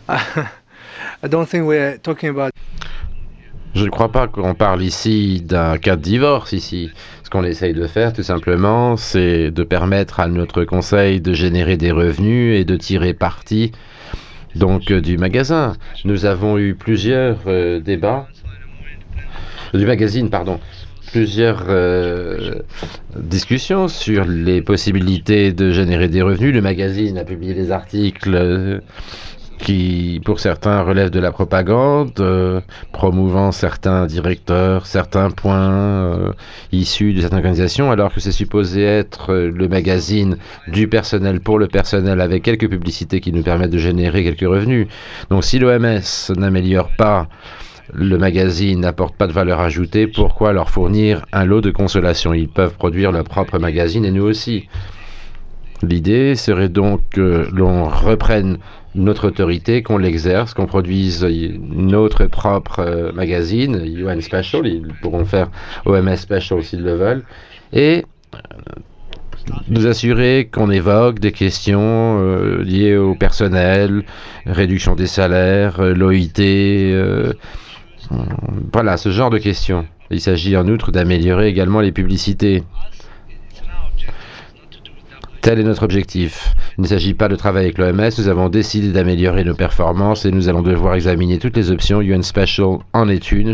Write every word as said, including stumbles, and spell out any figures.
I don't think we're talking about. Je ne crois pas qu'on parle ici d'un cas de divorce ici. Ce qu'on essaye de faire, tout simplement, c'est de permettre à notre conseil de générer des revenus et de tirer parti donc euh, du magasin. Nous avons eu plusieurs euh, débats, du magazine, pardon, plusieurs euh, discussions sur les possibilités de générer des revenus. Le magazine a publié des articles euh, qui, pour certains, relèvent de la propagande, euh, promouvant certains directeurs, certains points euh, issus de certaines organisations, alors que c'est supposé être euh, le magazine du personnel pour le personnel, avec quelques publicités qui nous permettent de générer quelques revenus. Donc si l'O M S n'améliore pas le magazine, n'apporte pas de valeur ajoutée, pourquoi leur fournir un lot de consolation? Ils peuvent produire leur propre magazine et nous aussi. L'idée serait donc que l'on reprenne notre autorité, qu'on l'exerce, qu'on produise notre propre euh, magazine, U N Special, ils pourront faire O M S Special s'ils le veulent, et nous assurer qu'on évoque des questions euh, liées au personnel, réduction des salaires, euh, l'O I T, euh, voilà, ce genre de questions. Il s'agit en outre d'améliorer également les publicités. Tel est notre objectif. Il ne s'agit pas de travailler avec l'O M S, nous avons décidé d'améliorer nos performances et nous allons devoir examiner toutes les options. U N Special en est une.